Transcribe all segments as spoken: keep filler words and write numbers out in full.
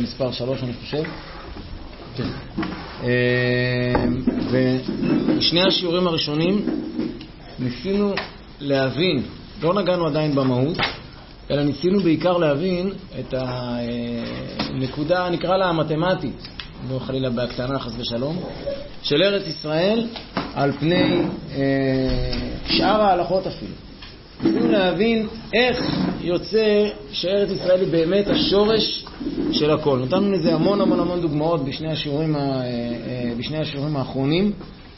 מספר שלוש, אני חושב. ובשני השיעורים הראשונים ניסינו להבין, לא נגענו עדיין במהות, אלא ניסינו בעיקר להבין את הנקודה, נקרא לה המתמטית, לא חלילה בהקטנה חס ושלום, של ארץ ישראל על פני שאר ההלכות אפילו. ניסינו להבין איך יוצא שארץ ישראל היא באמת השורש של הכל. נתנו לזה המון המון המון דוגמאות בשני השיעורים, בשני השיעורים האחרונים.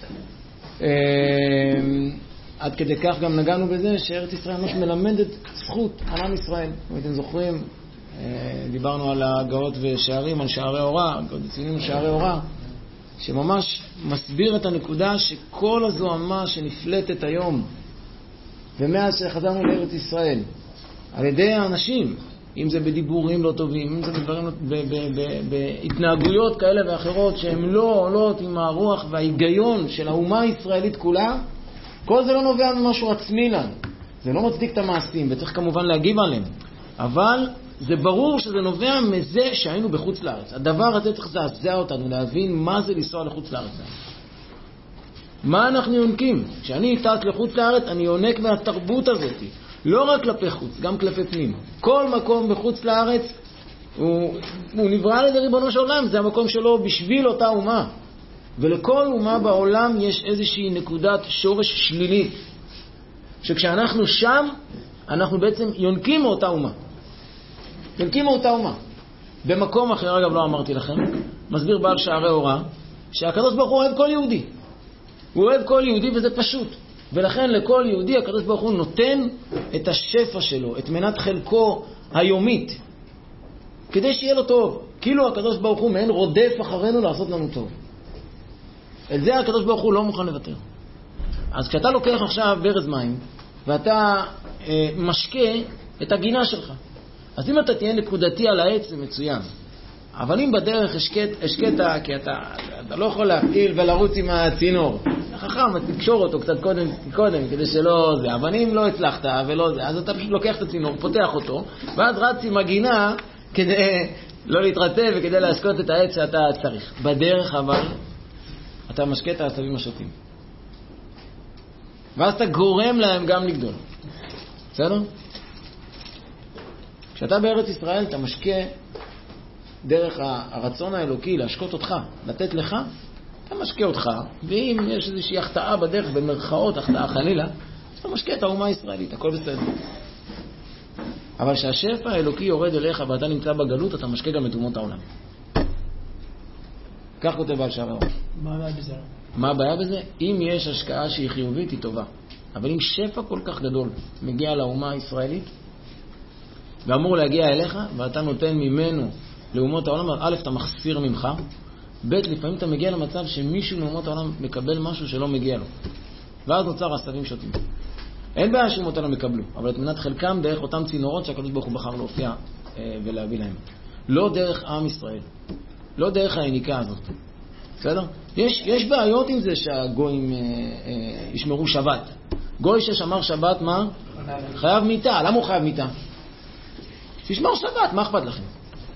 עד כדי כך גם נגענו בזה שארץ ישראל ממש מלמדת זכות על עם ישראל. אם אתם זוכרים, דיברנו על הגאות ושערים, על שערי אורה, ציונים שערי אורה, שממש מסביר את הנקודה שכל הזוהמה שנפלטת היום ומאז שחזרנו לארץ ישראל על ידי האנשים, אם זה בדיבורים לא טובים, אם זה בדברים, בהתנהגויות כאלה ואחרות שהן לא עולות עם הרוח וההיגיון של האומה הישראלית כולה, כל זה לא נובע ממשהו עצמי לנו. זה לא מצדיק את המעשים, וצריך כמובן להגיב עליהם. אבל זה ברור שזה נובע מזה שהיינו בחוץ לארץ. הדבר הזה צריך להזעזע אותנו, להבין מה זה לנסוע לחוץ לארץ. מה אנחנו יונקים? כשאני טס לחוץ לארץ, אני יונק מהתרבות הזאת. לא רק כלפי חוץ, גם כלפי פנים. כל מקום בחוץ לארץ הוא, הוא נברא על ידי ריבונו של עולם, זה המקום שלו בשביל אותה אומה. ולכל אומה בעולם יש איזושהי נקודת שורש שלילית, שכשאנחנו שם, אנחנו בעצם יונקים מאותה אומה. יונקים מאותה אומה. במקום אחר, אגב לא אמרתי לכם, מסביר בעל שערי אורה, שהקדוש ברוך הוא אוהב כל יהודי. הוא אוהב כל יהודי וזה פשוט. ולכן לכל יהודי הקדוש ברוך הוא נותן את השפע שלו, את מנת חלקו היומית, כדי שיהיה לו טוב. כאילו הקדוש ברוך הוא מעין רודף אחרינו לעשות לנו טוב. את זה הקדוש ברוך הוא לא מוכן לוותר. אז כשאתה לוקח עכשיו ברז מים, ואתה אה, משקה את הגינה שלך, אז אם אתה תהיה נקודתי על העץ זה מצוין. אבל אם בדרך השקט, השקט, כי אתה, אתה לא יכול להפעיל ולרוץ עם הצינור. חכם, תקשור אותו קצת קודם, קודם כדי שלא זה. אבל אם לא הצלחת ולא זה, אז אתה פשוט לוקח את הצינור, פותח אותו, ואז רץ עם הגינה כדי לא להתרטב וכדי להשקות את העץ שאתה צריך. בדרך אבל אתה משקה את העשבים השוטים. ואז אתה גורם להם גם לגדול. בסדר? כשאתה בארץ ישראל אתה משקה דרך הרצון האלוקי להשקות אותך, לתת לך, אתה משקה אותך, ואם יש איזושהי החטאה בדרך, במרכאות, החטאה חלילה, אז אתה משקה את האומה הישראלית, הכל בסדר. אבל כשהשפע האלוקי יורד אליך ואתה נמצא בגלות, אתה משקה גם את אומות העולם. כך כותב בעל שערי אורה. מה הבעיה בזה? מה הבעיה בזה? אם יש השקעה שהיא חיובית, היא טובה. אבל אם שפע כל כך גדול מגיע לאומה הישראלית, ואמור להגיע אליך, ואתה נותן ממנו לאומות העולם, א', אתה מחסיר ממך, ב', לפעמים אתה מגיע למצב שמישהו מאומות העולם מקבל משהו שלא מגיע לו. ואז נוצר עשבים שוטים. אין בעיה שאומות העולם מקבלו, אבל את מנת חלקם דרך אותם צינורות שהקדוש ברוך הוא בחר להופיע אה, ולהביא להם. לא דרך עם ישראל. לא דרך העניקה הזאת. בסדר? יש, יש בעיות עם זה שהגויים אה, אה, ישמרו שבת. גוי ששמר שבת, מה? חייב מיטה. למה הוא חייב מיטה? שישמר שבת, מה אכפת לכם?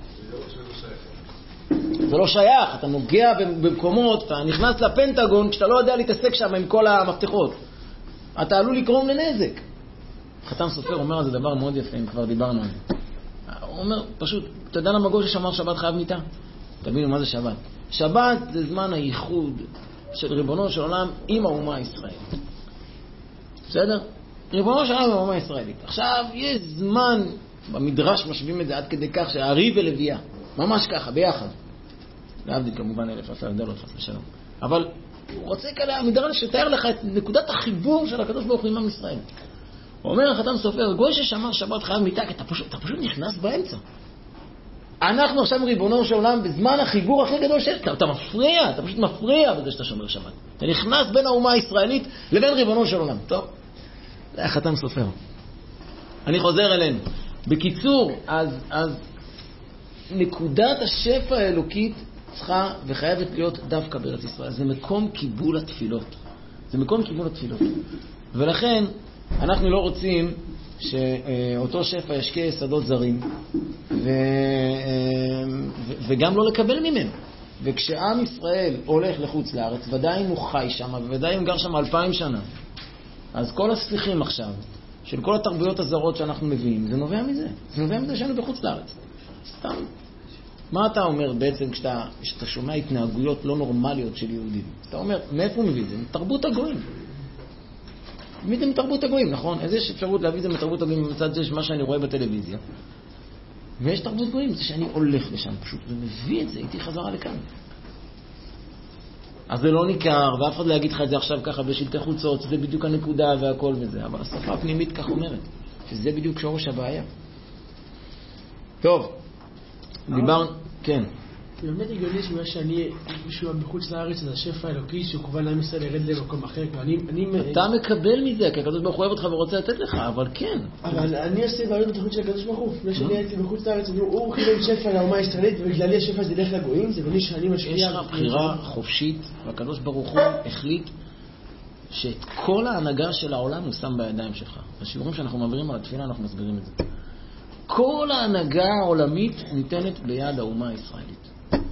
זה לא שייך, אתה נוגע במקומות, אתה נכנס לפנטגון כשאתה לא יודע להתעסק שם עם כל המפתחות. אתה עלול לקרום לנזק. חתם סופר אומר על זה דבר מאוד יפה, אם כבר דיברנו על זה. הוא אומר, פשוט, אתה יודע למה גוי ששמר שבת חייב מיטה? תבינו מה זה שבת. שבת זה זמן הייחוד של ריבונו של עולם עם האומה הישראלית. בסדר? ריבונו של עולם עם האומה הישראלית. עכשיו, יש זמן, במדרש משווים את זה עד כדי כך שהארי ולוויה, ממש ככה, ביחד. להבדיל כמובן אלף אלפי הבדלות, חס ושלום. אבל הוא רוצה כאלה, המדרש שתאר לך את נקודת החיבור של הקדוש ברוך הוא עם עם ישראל. הוא אומר החתם סופר, גוי ששמר שבת חייב מיטה, כי אתה פשוט, אתה פשוט נכנס באמצע. אנחנו עכשיו ריבונו של עולם בזמן החיבור הכי גדול שיש. אתה, אתה מפריע, אתה פשוט מפריע בזה שאתה שומר שבת. אתה נכנס בין האומה הישראלית לבין ריבונו של עולם. טוב, זה החתם סופר. אני חוזר אלינו. בקיצור, אז, אז נקודת השפע האלוקית צריכה וחייבת להיות דווקא בארץ ישראל. זה מקום קיבול התפילות. זה מקום קיבול התפילות. ולכן אנחנו לא רוצים שאותו שפע ישקיע שדות זרים, ו... וגם לא לקבל ממנו. וכשעם ישראל הולך לחוץ לארץ, ודאי אם הוא חי שם, וודאי אם גר שם אלפיים שנה, אז כל הספיחים עכשיו, של כל התרבויות הזרות שאנחנו מביאים, זה נובע מזה. זה נובע מזה שאנו בחוץ לארץ. סתם. מה אתה אומר בעצם כשאתה, כשאתה שומע התנהגויות לא נורמליות של יהודים? אתה אומר, מאיפה הוא מביא את זה? מתרבות הגויים. מביא את זה מתרבות הגויים, נכון? אז יש אפשרות להביא את זה מתרבות הגויים במצד זה מה שאני רואה בטלוויזיה. ויש תרבות גויים, זה שאני הולך לשם פשוט, ומביא את זה איתי חזרה לכאן. אז זה לא ניכר, ואף אחד לא יגיד לך את זה עכשיו ככה בשלטי חוצות, זה בדיוק הנקודה והכל וזה, אבל השפה הפנימית כך אומרת, שזה בדיוק שורש הבעיה. טוב, דיברנו, כן. זה באמת הגיוני שמה שאני, מישהו בחוץ לארץ, זה השפע האלוקי שכוון לעם ישראל לרד למקום אחר. אתה מקבל מזה, כי הקדוש ברוך הוא אוהב אותך ורוצה לתת לך, אבל כן. אבל אני עושה בעיות בתוכנית של הקדוש ברוך הוא. לפני שאני הייתי בחוץ לארץ, הוא חיבל שפע לאומה הישראלית, ובגללי השפע זה ילך לגויים, זה בני שאני משפיע. יש לך בחירה חופשית, והקדוש ברוך הוא החליט שאת כל ההנהגה של העולם הוא שם בידיים שלך. בשיעורים שאנחנו מעבירים על התפילה, אנחנו מסבירים את זה. כל ההנהגה העולמית ניתנת ביד האומה הישראלית.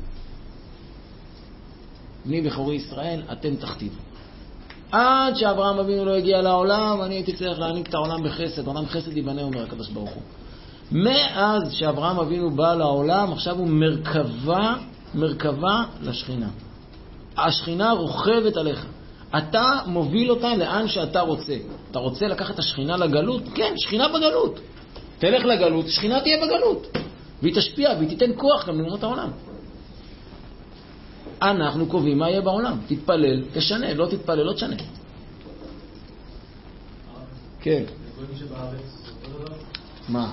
בני בכורי ישראל, אתם תכתיבו. עד שאברהם אבינו לא הגיע לעולם, אני הייתי צריך להעניק את העולם בחסד. עולם חסד ייבנה, אומר הקדוש ברוך הוא. מאז שאברהם אבינו בא לעולם, עכשיו הוא מרכבה, מרכבה לשכינה. השכינה רוכבת עליך. אתה מוביל אותה לאן שאתה רוצה. אתה רוצה לקחת את השכינה לגלות? כן, שכינה בגלות. תלך לגלות, שכינה תהיה בגלות. והיא תשפיע, והיא תיתן כוח גם לאומות העולם. אנחנו קובעים מה יהיה בעולם. תתפלל, תשנה, לא תתפלל, לא תשנה. כן. מה?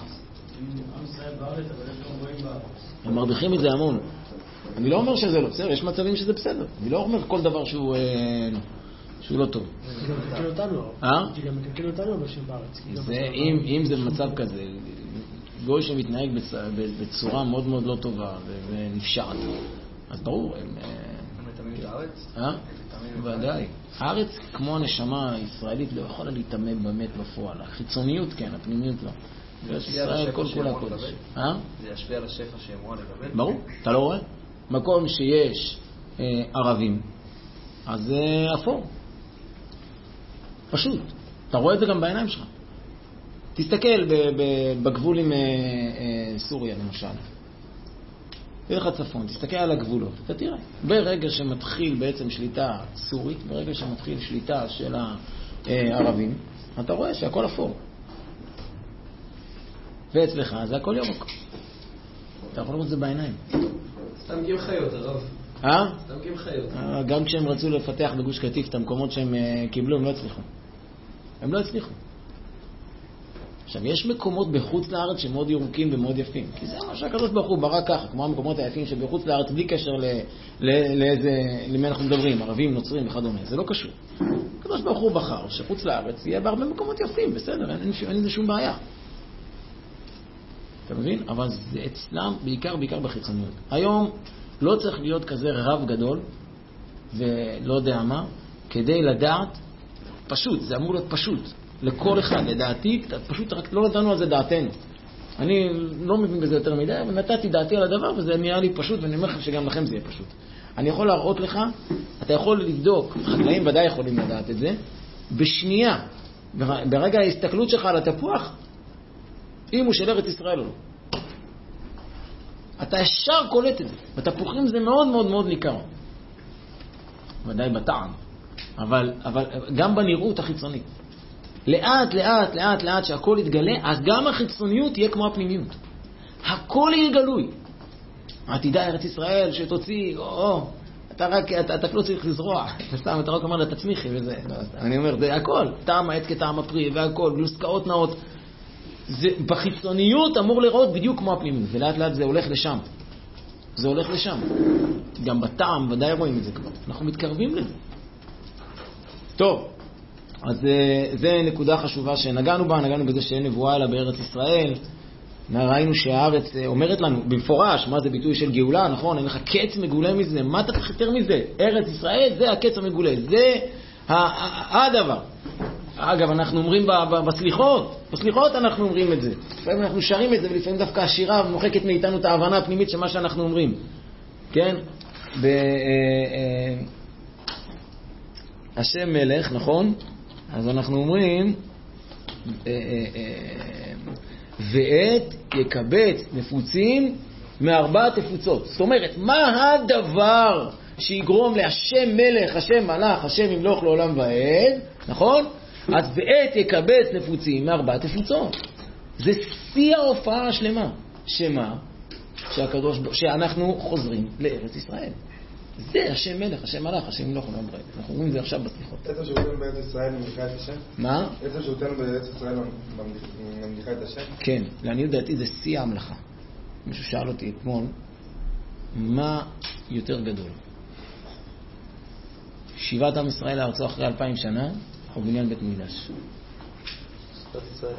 הם מרוויחים את זה המון. אני לא אומר שזה לא בסדר, יש מצבים שזה בסדר. אני לא אומר כל דבר שהוא שהוא לא טוב. זה גם מקלקל אותנו. אה? זה גם מקלקל אותנו בשם בארץ. אם זה במצב כזה, גוי שמתנהג בצורה מאוד מאוד לא טובה ונפשעת, אז ברור, הם... מתאמים את הארץ? אה? ודאי. הארץ, כמו הנשמה הישראלית, לא יכולה להתאמן באמת בפועל. החיצוניות כן, הפנימיות לא. ישראל כל כולה קודש. אה? זה ישפיע על השפע שאמורה לגבל? ברור. אתה לא רואה? מקום שיש ערבים, אז זה אפור. פשוט. אתה רואה את זה גם בעיניים שלך. תסתכל בגבול עם סוריה, למשל. תלך הצפון, תסתכל על הגבולות, אתה תראה. ברגע שמתחיל בעצם שליטה סורית, ברגע שמתחיל שליטה של הערבים, אתה רואה שהכל אפור. ואצלך זה הכל ירוק. אתה יכול לראות את זה בעיניים. סתם קים חיות, הרב. אה? סתם קים חיות. גם כשהם רצו לפתח בגוש קטיף את המקומות שהם קיבלו, הם לא הצליחו. הם לא הצליחו. עכשיו, יש מקומות בחוץ לארץ שמאוד ירוקים ומאוד יפים. כי זה מה שהקדוש ברוך הוא ברא ככה, כמו המקומות היפים שבחוץ לארץ, בלי קשר ל- ל- לאיזה, למי אנחנו מדברים, ערבים, נוצרים וכדומה. זה לא קשור. הקדוש ברוך הוא בחר שחוץ לארץ יהיה בהרבה מקומות יפים, בסדר, אין, אין, אין לזה שום בעיה. אתה מבין? אבל זה אצלם בעיקר, בעיקר בחיצוניות. היום לא צריך להיות כזה רב גדול, ולא יודע מה, כדי לדעת, פשוט, זה אמור להיות פשוט. לכל אחד, לדעתי, פשוט רק לא נתנו על זה דעתנו. אני לא מבין בזה יותר מדי, אבל נתתי דעתי על הדבר, וזה נראה לי פשוט, ואני אומר לך שגם לכם זה יהיה פשוט. אני יכול להראות לך, אתה יכול לבדוק, חקלאים ודאי יכולים לדעת את זה, בשנייה, ברגע ההסתכלות שלך על התפוח, אם הוא של ארץ ישראל או לא. אתה ישר קולט את זה. בתפוחים זה מאוד מאוד מאוד ניכר. ודאי בטעם. אבל, אבל גם בנראות החיצונית. לאט, לאט, לאט, לאט שהכל יתגלה, אז גם החיצוניות תהיה כמו הפנימיות. הכל יהיה גלוי. עתידה ארץ ישראל שתוציא, או, או, אתה רק, אתה, אתה לא צריך לזרוע. סתם, אתה רק אומר לה, תצמיחי וזה. לא, אני אומר, זה הכל. טעם העץ כטעם הפרי והכל, גלוסקאות נאות. זה, בחיצוניות אמור לראות בדיוק כמו הפנימיות. ולאט לאט זה הולך לשם. זה הולך לשם. גם בטעם, ודאי רואים את זה כבר. אנחנו מתקרבים לזה. טוב. אז זה נקודה חשובה שנגענו בה, נגענו בזה שאין נבואה אלא בארץ ישראל. ראינו שהארץ אומרת לנו במפורש מה זה ביטוי של גאולה, נכון? אין לך קץ מגולה מזה, מה אתה צריך יותר מזה? ארץ ישראל זה הקץ המגולה, זה הדבר. אגב, אנחנו אומרים ב- ב- בסליחות, בסליחות אנחנו אומרים את זה. לפעמים אנחנו שרים את זה, ולפעמים דווקא השירה מוחקת מאיתנו את ההבנה הפנימית של מה שאנחנו אומרים. כן? ב... אה, אה, השם מלך, נכון? אז אנחנו אומרים, אה, אה, אה, ועת יקבץ נפוצים מארבע תפוצות. זאת אומרת, מה הדבר שיגרום להשם מלך, השם מלך, השם ימלוך לעולם ועד, נכון? אז ועת יקבץ נפוצים מארבע תפוצות. זה שיא ההופעה השלמה. שמה? שהקדוש, שאנחנו חוזרים לארץ ישראל. זה השם מלך, השם מלך, השם ימלוך לעולם ועד. אנחנו אומרים את זה עכשיו בסליחות. עצם שהותנו בארץ ישראל ממליכה את השם? מה? עצם שהותנו בארץ ישראל ממליכה את השם? כן, לעניות דעתי זה שיא ההמלכה. מישהו שאל אותי אתמול, מה יותר גדול? שיבת עם ישראל לארצו אחרי אלפיים שנה, או בניין בית מקדש? שיבת ישראל.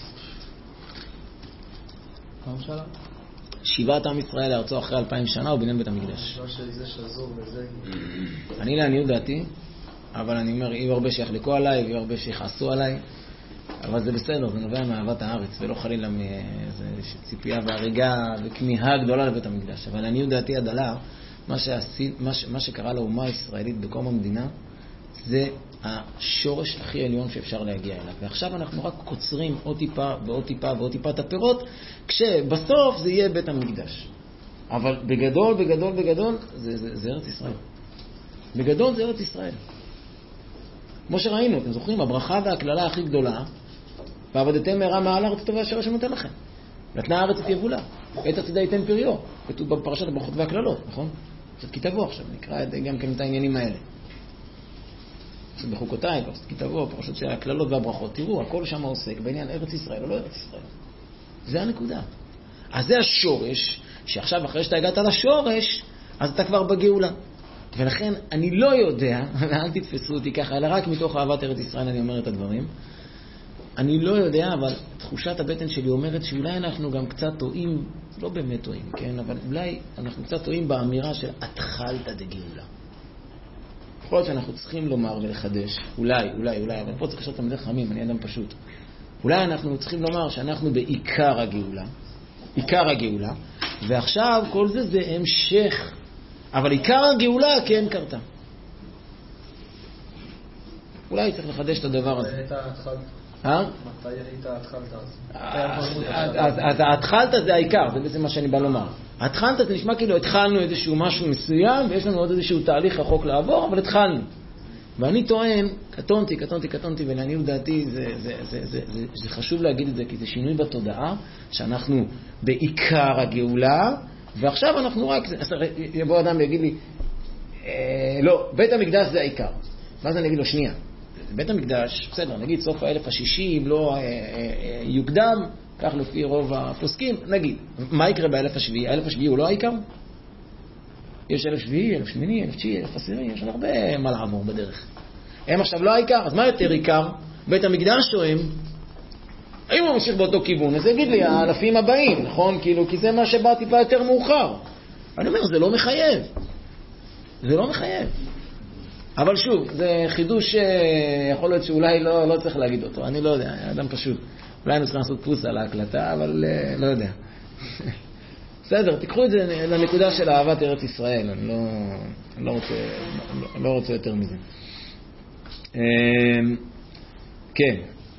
מה שאלה? שיבת עם ישראל לארצו אחרי אלפיים שנה, או בניין בית המקדש? לא שזה שזור וזה. אני לעניות דעתי, אבל אני אומר, יהיו הרבה שיחלקו עליי, ויהיו הרבה שיחסו עליי, אבל זה בסדר, זה נובע מאהבת הארץ, ולא חלילה מאיזו ציפייה והריגה וכמיהה גדולה לבית המקדש. אבל לעניות דעתי הדלה, מה, שעשי, מה, ש, מה שקרה לאומה הישראלית בקום המדינה, זה השורש הכי עליון שאפשר להגיע אליו. ועכשיו אנחנו רק קוצרים עוד טיפה ועוד טיפה ועוד טיפה את הפירות, כשבסוף זה יהיה בית המקדש. אבל בגדול, בגדול, בגדול, זה, זה, זה ארץ ישראל. בגדול זה ארץ ישראל. כמו שראינו, אתם זוכרים, הברכה והכללה הכי גדולה, ועבדתם מהרה מעל הארץ טובה אשר השם נותן לכם. נתנה הארץ את יבולה, עת עתידה ייתן פריו. כתוב בפרשת הברכות והכללות, נכון? קצת כתבו עכשיו, נקרא גם כן את העניינים האלה. קצת בחוקותיי, קצת כתבו, פרשת של הכללות והברכות. תראו, הכל שם עוסק בעניין ארץ ישראל או לא ארץ ישראל. זה הנקודה. אז זה השורש, שעכשיו אחרי שאתה הגעת לשורש, אז אתה כבר בגאולה. ולכן אני לא יודע, ואל תתפסו אותי ככה, אלא רק מתוך אהבת ארץ ישראל אני אומר את הדברים. אני לא יודע, אבל תחושת הבטן שלי אומרת שאולי אנחנו גם קצת טועים, לא באמת טועים, כן? אבל אולי אנחנו קצת טועים באמירה של התחלת דגאולה. יכול להיות שאנחנו צריכים לומר ולחדש, אולי, אולי, אולי, אבל פה צריך לשאול תלמידי חכמים, אני אדם פשוט. אולי אנחנו צריכים לומר שאנחנו בעיקר הגאולה, עיקר הגאולה, ועכשיו כל זה זה המשך, אבל עיקר הגאולה כן קרתה. אולי צריך לחדש את הדבר הזה. מתי התחלת? אה? מתי היית התחלת אז? אז התחלת זה העיקר, זה בעצם מה שאני בא לומר. התחלת זה נשמע כאילו התחלנו איזשהו משהו מסוים, ויש לנו עוד איזשהו תהליך רחוק לעבור, אבל התחלנו. ואני טוען, קטונתי, קטונתי, קטונתי, ולעניות דעתי זה, זה, זה, זה, זה, זה חשוב להגיד את זה, כי זה שינוי בתודעה, שאנחנו בעיקר הגאולה, ועכשיו אנחנו רק, יבוא אדם ויגיד לי, אה, לא, בית המקדש זה העיקר. ואז אני אגיד לו, שנייה, בית המקדש, בסדר, נגיד סוף האלף השישי, אם לא אה, אה, אה, יוקדם, כך לפי רוב הפוסקים, נגיד, מה יקרה באלף השביעי? האלף השביעי הוא לא העיקר? יש אלף שביעי, אלף שמיני, אלף תשיעי, אלף עשירי, יש הרבה מה לעבור בדרך. הם עכשיו לא העיקר, אז מה יותר עיקר? בית המקדש או הם? האם הוא ממשיך באותו כיוון? אז יגיד לי, האלפים הבאים, נכון? כאילו, כי זה מה שבא טיפה יותר מאוחר. אני אומר, זה לא מחייב. זה לא מחייב. אבל שוב, זה חידוש יכול להיות שאולי לא, לא צריך להגיד אותו. אני לא יודע, אדם פשוט. אולי אני צריך לעשות פוס על ההקלטה, אבל לא יודע. בסדר, תיקחו את זה לנקודה של אהבת ארץ ישראל. אני לא, אני לא, רוצה, לא רוצה יותר מזה. כן.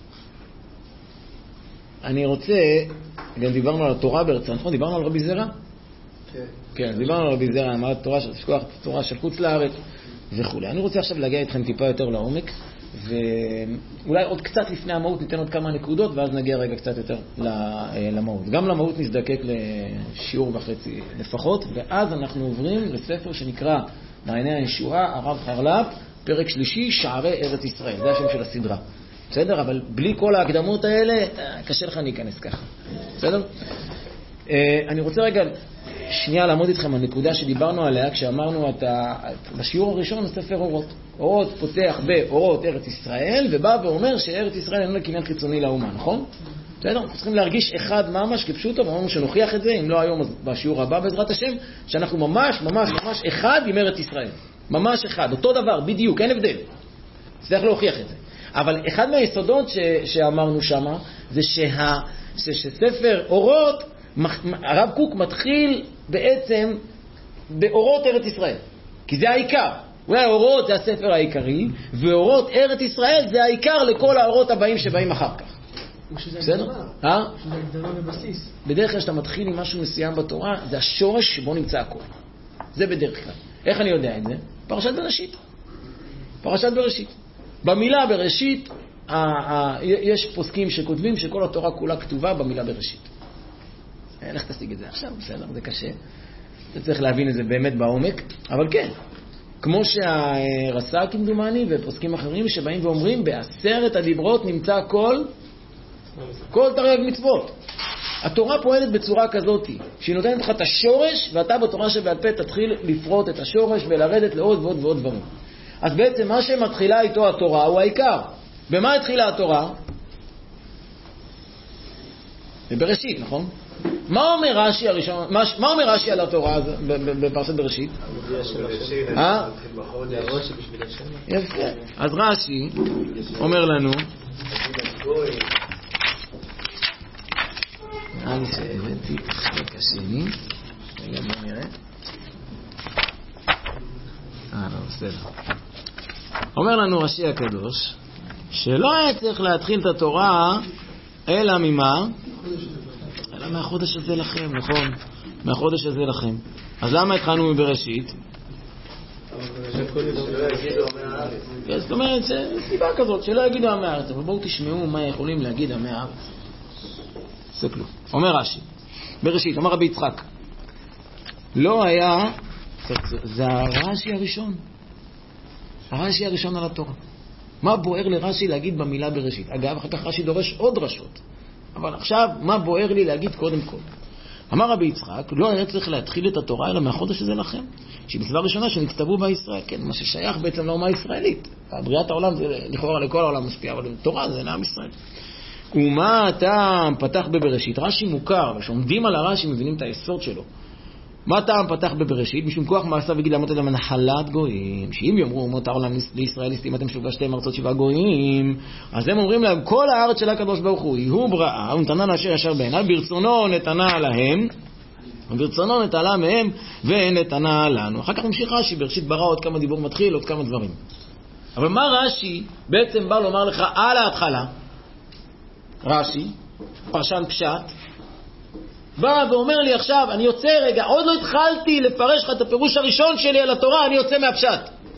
אני רוצה, גם דיברנו על התורה בארצה, נכון? דיברנו על רבי זרע? כן. כן, דיברנו על רבי זרע, אמרת תורה של שכוח, תורה של חוץ לארץ וכו'. אני רוצה עכשיו להגיע איתכם טיפה יותר לעומק, ואולי עוד קצת לפני המהות ניתן עוד כמה נקודות, ואז נגיע רגע קצת יותר למהות. גם למהות נזדקק לשיעור וחצי לפחות, ואז אנחנו עוברים לספר שנקרא מעייני הישועה, הרב חרל"פ, פרק שלישי, שערי ארץ ישראל. זה השם של הסדרה. בסדר? אבל בלי כל ההקדמות האלה, קשה לך להיכנס ככה. בסדר? אני רוצה רגע שנייה לעמוד איתכם על נקודה שדיברנו עליה, כשאמרנו את ה... בשיעור הראשון בספר אורות. אורות פותח באורות ארץ ישראל, ובא ואומר שארץ ישראל אינו קניין חיצוני לאומה, נכון? בסדר? אנחנו צריכים להרגיש אחד ממש כפשוטו, ואמרנו שנוכיח את זה, אם לא היום אז בשיעור הבא בעזרת השם, שאנחנו ממש ממש ממש אחד עם ארץ ישראל. ממש אחד, אותו דבר, בדיוק, אין הבדל. צריך להוכיח את זה. אבל אחד מהיסודות ש, שאמרנו שמה, זה שה, ש, שספר אורות, הרב קוק מתחיל בעצם באורות ארץ ישראל, כי זה העיקר. אולי האורות זה הספר העיקרי, ואורות ארץ ישראל זה העיקר לכל האורות הבאים שבאים אחר כך. בסדר? אה? שזה הגדרה בבסיס. בדרך כלל שאתה מתחיל עם משהו מסוים בתורה, זה השורש שבו נמצא הכל. זה בדרך כלל. איך אני יודע את זה? פרשת בראשית. פרשת בראשית. במילה בראשית, ה- ה- יש פוסקים שכותבים שכל התורה כולה כתובה במילה בראשית. אין לך תשיג את זה עכשיו, בסדר, זה קשה. אתה צריך להבין את זה באמת בעומק, אבל כן. כמו שהרס"ק כמדומני ופוסקים אחרים שבאים ואומרים, בעשרת הדיברות נמצא כל, כל תרי"ג מצוות. התורה פועלת בצורה כזאת, שהיא נותנת לך את השורש, ואתה בתורה שבעל פה תתחיל לפרוט את השורש ולרדת לעוד ועוד ועוד דברים. אז בעצם מה שמתחילה איתו התורה הוא העיקר. במה התחילה התורה? בבראשית, נכון? מה אומר רש"י הראשון? מה, מה אומר רש"י על התורה בפרשת בראשית? אה? יפה. אז רש"י אומר לנו, נראה לי שהבאתי חלק השני, רגע בוא נראה. אה לא, בסדר. אומר לנו רש"י הקדוש, שלא היה צריך להתחיל את התורה אלא ממה? אלא מהחודש הזה לכם, נכון? מהחודש הזה לכם. אז למה התחלנו מבראשית? זאת אומרת, זה סיבה כזאת, שלא יגידו עמי הארץ, אבל בואו תשמעו מה יכולים להגיד עמי הארץ. זה כלום. אומר רש"י, בראשית, אומר רבי יצחק, לא היה, זה הרש"י הראשון. הרש"י הראשון על התורה. מה בוער לרש"י להגיד במילה בראשית? אגב, אחר כך רש"י דורש עוד דרשות. אבל עכשיו, מה בוער לי להגיד קודם כל? אמר רבי יצחק, לא היה צריך להתחיל את התורה אלא מהחודש הזה לכם, שהיא מצווה ראשונה שנכתבו בישראל, כן, מה ששייך בעצם לאומה הישראלית. בריאת העולם זה לכאורה לכל העולם משפיע, אבל תורה זה לעם ישראל. ומה הטעם פתח בבראשית? רש"י מוכר, אבל שעומדים על הרש"י מבינים את היסוד שלו. מה טעם פתח בבראשית? משום כוח מעשיו וגיד לעמוד אדם נחלת גויים, שאם יאמרו אומות העולם לישראל ליסטים אתם שובשתם ארצות שבעה גויים, אז הם אומרים להם כל הארץ של הקדוש ברוך הוא הוא בראה ונתנה לאשר ישר בעיניו, ברצונו נתנה להם וברצונו נטלה מהם ונתנה לנו. אחר כך ממשיך רש"י, בראשית ברא עוד כמה דיבור מתחיל, עוד כמה דברים. אבל מה רש"י בעצם בא לומר לך על ההתחלה? רש"י, פרשן פשט, בא ואומר לי עכשיו, אני יוצא רגע, עוד לא התחלתי לפרש לך את הפירוש הראשון שלי על התורה, אני יוצא מהפשט.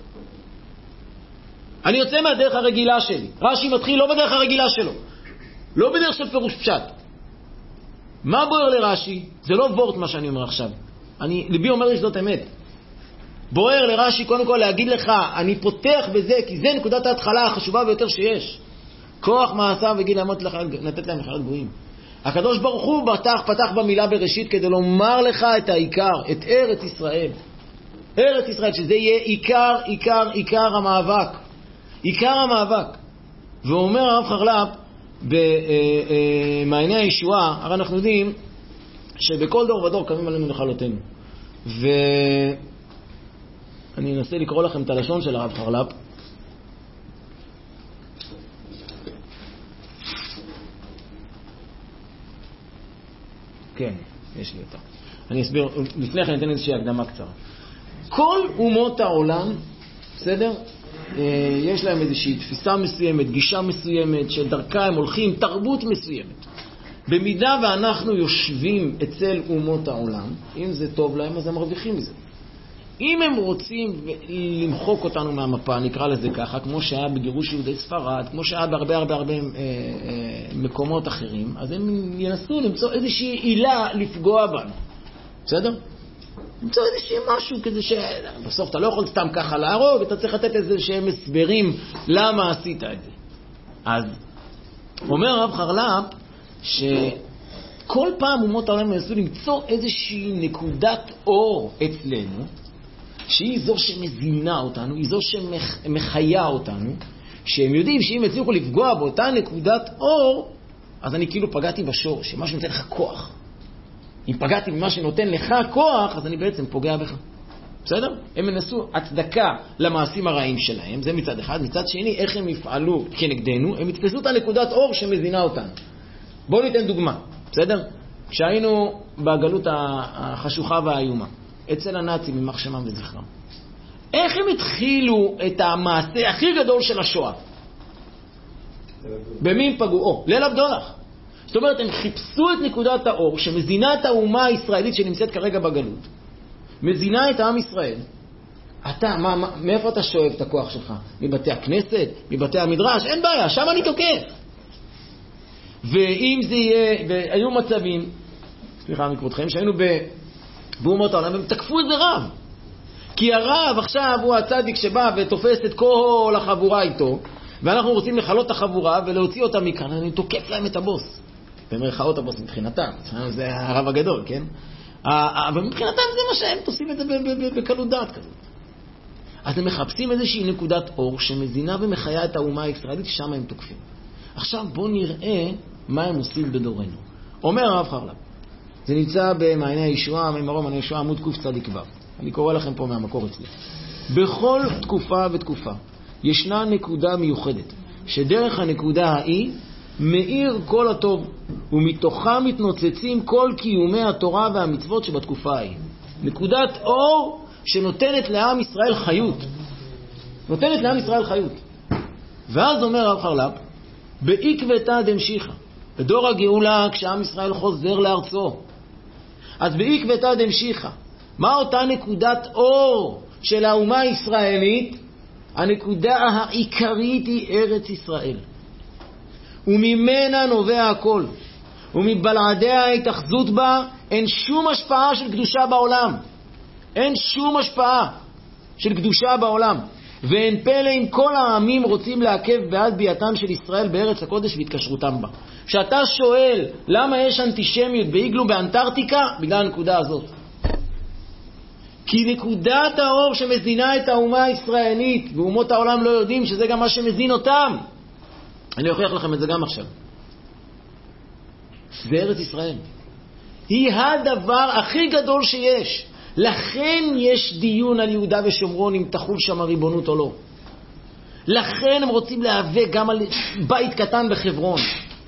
אני יוצא מהדרך הרגילה שלי. רש"י מתחיל לא בדרך הרגילה שלו, לא בדרך של פירוש פשט. מה בוער לרש"י? זה לא וורט מה שאני אומר עכשיו. אני, ליבי אומר לי שזאת אמת. בוער לרש"י קודם כל להגיד לך, אני פותח בזה, כי זה נקודת ההתחלה החשובה ביותר שיש. כוח מעשיו וגיד לעמוד לך, נתת להם נחלת גויים. הקדוש ברוך הוא פתח, פתח במילה בראשית כדי לומר לך את העיקר, את ארץ ישראל. ארץ ישראל, שזה יהיה עיקר, עיקר, עיקר המאבק. עיקר המאבק. ואומר הרב חרל"פ, במעייני הישועה, הרי אנחנו יודעים שבכל דור ודור קמים עלינו נחלותינו. ואני אנסה לקרוא לכם את הלשון של הרב חרל"פ. כן, יש לי אותה. אני אסביר, לפני כן ניתן איזושהי הקדמה קצרה. כל אומות העולם, בסדר? יש להם איזושהי תפיסה מסוימת, גישה מסוימת, שדרכה הם הולכים, תרבות מסוימת. במידה ואנחנו יושבים אצל אומות העולם, אם זה טוב להם, אז הם מרוויחים מזה. אם הם רוצים למחוק אותנו מהמפה, נקרא לזה ככה, כמו שהיה בגירוש יהודי ספרד, כמו שהיה בהרבה הרבה הרבה אה, אה, מקומות אחרים, אז הם ינסו למצוא איזושהי עילה לפגוע בנו. בסדר? למצוא איזושהי משהו כזה שבסוף אתה לא יכול סתם ככה להרוג, אתה צריך לתת איזה שהם הסברים למה עשית את זה. אז אומר הרב חרל"פ שכל פעם אומות העולם ינסו למצוא איזושהי נקודת אור אצלנו, שהיא זו שמזינה אותנו, היא זו שמחיה אותנו, שהם יודעים שאם הצליחו לפגוע באותה נקודת אור, אז אני כאילו פגעתי בשור, שמה שנותן לך כוח. אם פגעתי במה שנותן לך כוח, אז אני בעצם פוגע בך. בסדר? הם מנסו הצדקה למעשים הרעים שלהם, זה מצד אחד. מצד שני, איך הם יפעלו כנגדנו? הם יתפסו את הנקודת אור שמזינה אותנו. בואו ניתן דוגמה, בסדר? כשהיינו בגלות החשוכה והאיומה, אצל הנאצים, יימח שמם וזכרם, איך הם התחילו את המעשה הכי גדול של השואה? במי הם פגעו? או, ליל הבדולח. זאת אומרת, הם חיפשו את נקודת האור שמזינה את האומה הישראלית שנמצאת כרגע בגלות. מזינה את העם ישראל. אתה, מה, מה, מאיפה אתה שואב את הכוח שלך? מבתי הכנסת? מבתי המדרש? אין בעיה, שם אני תוקף. ואם זה יהיה, והיו מצבים, סליחה מכבודכם, שהיינו באומות העולם, והם תקפו את זה רב. כי הרב עכשיו הוא הצדיק שבא ותופס את כל החבורה איתו, ואנחנו רוצים לחלות את החבורה ולהוציא אותה מכאן, אני תוקף להם את הבוס. במרכאות הבוס מבחינתם, זה הרב הגדול, כן? אבל מבחינתם זה מה שהם תוסעים את זה בקלות דעת כזאת. אז הם מחפשים איזושהי נקודת אור שמזינה ומחיה את האומה הישראלית, שם הם תוקפים. עכשיו בואו נראה מה הם עושים בדורנו. אומר הרב חרל"פ, זה נמצא במעייני הישועה, ממרום מעייני הישועה, עמוד קוף צדיק ו'. אני קורא לכם פה מהמקור אצלי. בכל תקופה ותקופה ישנה נקודה מיוחדת, שדרך הנקודה ההיא מאיר כל הטוב, ומתוכה מתנוצצים כל קיומי התורה והמצוות שבתקופה ההיא. נקודת אור שנותנת לעם ישראל חיות. נותנת לעם ישראל חיות. ואז אומר הרב חרל"פ, בעקבתא דמשיחא, בדור הגאולה כשעם ישראל חוזר לארצו. אז בעקבתא דמשיחא, מה אותה נקודת אור של האומה הישראלית? הנקודה העיקרית היא ארץ ישראל. וממנה נובע הכל. ומבלעדי ההתאחזות בה אין שום השפעה של קדושה בעולם. אין שום השפעה של קדושה בעולם. ואין פלא אם כל העמים רוצים לעכב בעד ביאתם של ישראל בארץ הקודש והתקשרותם בה. כשאתה שואל למה יש אנטישמיות באיגלו באנטארקטיקה, בגלל הנקודה הזאת. כי נקודת האור שמזינה את האומה הישראלית, ואומות העולם לא יודעים שזה גם מה שמזין אותם. אני אוכיח לכם את זה גם עכשיו. זה ארץ ישראל. היא הדבר הכי גדול שיש. לכן יש דיון על יהודה ושומרון אם תחול שם הריבונות או לא. לכן הם רוצים להיאבק גם על בית קטן בחברון.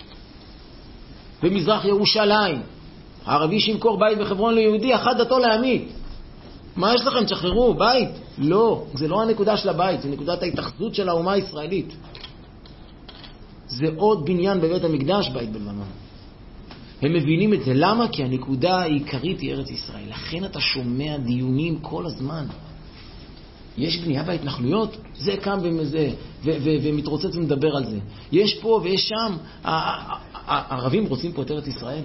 במזרח ירושלים. הערבי שימכור בית בחברון ליהודי, אחת דתו להמית. מה יש לכם? תשחררו, בית? לא, זה לא הנקודה של הבית, זה נקודת ההתאחדות של האומה הישראלית. זה עוד בניין בבית המקדש, בית בלבנון. הם מבינים את זה. למה? כי הנקודה העיקרית היא ארץ ישראל. לכן אתה שומע דיונים כל הזמן. יש בנייה בהתנחלויות, זה קם וזה, ומתרוצץ ומדבר על זה. יש פה ויש שם. הערבים רוצים פה את ארץ ישראל.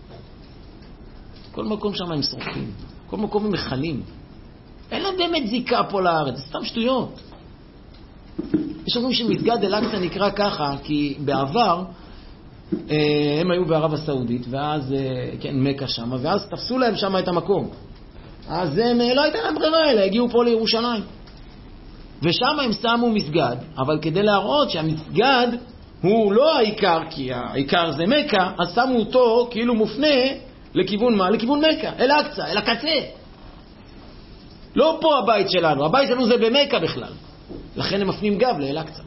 כל מקום שם הם שורפים. כל מקום הם מחלים. אין להם באמת זיקה פה לארץ. זה סתם שטויות. יש אומרים שמסגד אל-אקצא נקרא ככה, כי בעבר הם היו בערב הסעודית, ואז, כן, מקה שם, ואז תפסו להם שם את המקום. אז הם לא הייתה להם ברירה, אלא הגיעו פה לירושלים. ושם הם שמו מסגד, אבל כדי להראות שהמסגד הוא לא העיקר, כי העיקר זה מקה, אז שמו אותו כאילו מופנה לכיוון מה? לכיוון מקה, אל-אקצא, אל הקצה. לא פה הבית שלנו, הבית שלנו זה במקה בכלל. לכן הם מפנים גב לאל-אקצא.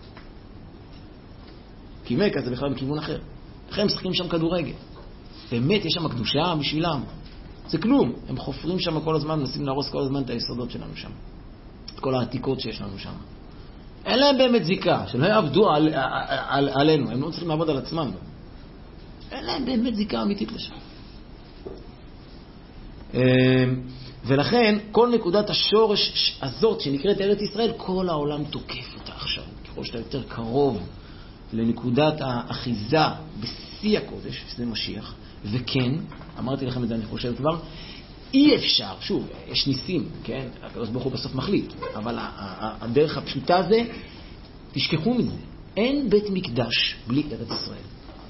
כי מקה זה בכלל בכיוון אחר. לכן הם משחקים שם כדורגל. באמת יש שם קדושה בשבילם. זה כלום. הם חופרים שם כל הזמן, מנסים להרוס כל הזמן את היסודות שלנו שם. את כל העתיקות שיש לנו שם. אין להם באמת זיקה, שלא יעבדו על, על, על, עלינו. הם לא צריכים לעבוד על עצמם. אין להם באמת זיקה אמיתית לשם. ולכן כל נקודת השורש הזאת שנקראת ארץ ישראל, כל העולם תוקף אותה עכשיו. ככל שאתה יותר קרוב לנקודת האחיזה בשיא הקודש, שזה משיח, וכן, אמרתי לכם את זה אני חושב כבר, אי אפשר, שוב, יש ניסים, כן? הקדוש ברוך הוא בסוף מחליט, אבל הדרך הפשוטה זה, תשכחו מזה, אין בית מקדש בלי ארץ ישראל.